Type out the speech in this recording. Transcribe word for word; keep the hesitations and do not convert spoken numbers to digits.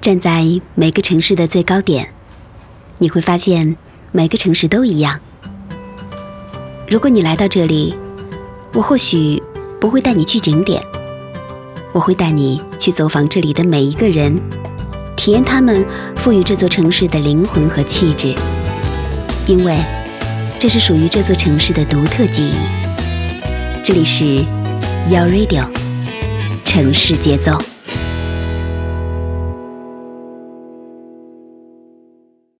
站在每个城市的最高点，你会发现每个城市都一样。如果你来到这里，我或许不会带你去景点，我会带你去走访这里的每一个人，体验他们赋予这座城市的灵魂和气质，因为这是属于这座城市的独特记忆。这里是 Your Radio 城市节奏。